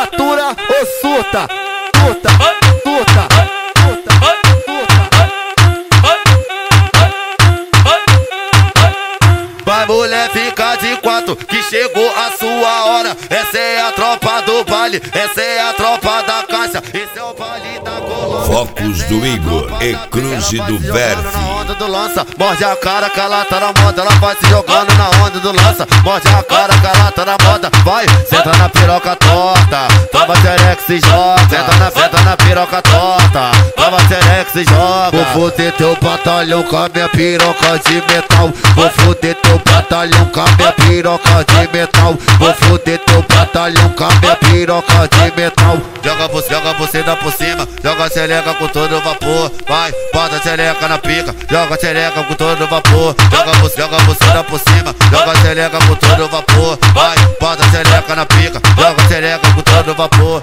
atura ou surta, surta, surta, surta, surta. Vai mulher, fica de quatro que chegou a sua hora. Essa é a tropa do baile, essa é a tropa da caixa, esse é o baile da Colômbia. Focos do Igor e Cruze do Verve. Do lança, morde a cara que ela tá na moda, ela vai se jogando na onda do lança. Morde a cara que ela tá na moda, vai, senta na piroca torta, tava xereca se joga. Senta na piroca torta, tava xereca se joga. Vou foder teu batalhão com a minha piroca de metal. Vou foder teu batalhão com a minha piroca de metal. Vou foder teu batalhão com a minha piroca de metal. Joga você dá por cima, joga a xereca com todo vapor. Vai, bota a xereca na pica, joga a xereca com todo vapor. Joga você dá por cima, joga a xereca com todo vapor. Vai, bota a xereca na pica, joga a xereca com todo vapor.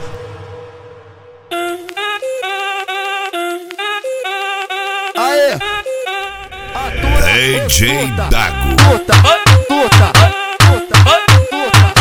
Aê! DJ Dago. Surta, surta, surta, surta.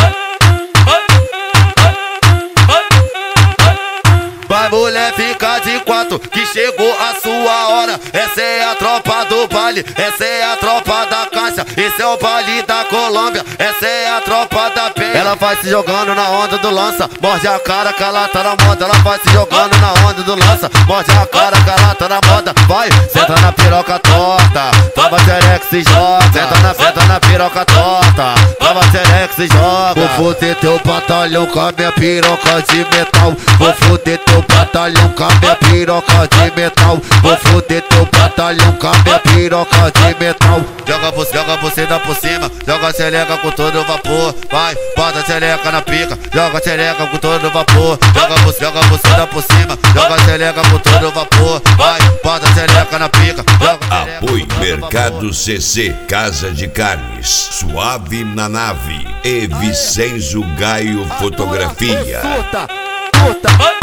Vai mulher, fica de quatro que chegou a sua hora. Essa é a tropa do baile, essa é a tropa da caixa, esse é o baile da Colômbia, essa é a tropa da penha. Ela vai se jogando na onda do lança, morde a cara que ela tá na moda. Ela vai se jogando na onda do lança, morde a cara que ela tá na moda. Vai, senta na piroca torta, tava xereca se joga. Senta na piroca torta, tava xereca se joga. Vou foder teu batalhão com a minha piroca de metal. Vou foder teu batalhão com a minha piroca de metal. Vou foder teu batalhão com a minha piroca de metal. Joga você dá por cima, joga a xereca com todo vapor. Vai, bota a xereca na pica, joga a xereca com todo vapor. Joga você dá por cima, joga a xereca com todo vapor. Vai, bota a xereca na pica, joga a xereca. Apoio Mercado CC, Casa de Carnes, Suave na Nave e Vicenzo Gaio Fotografia. Surta, surta.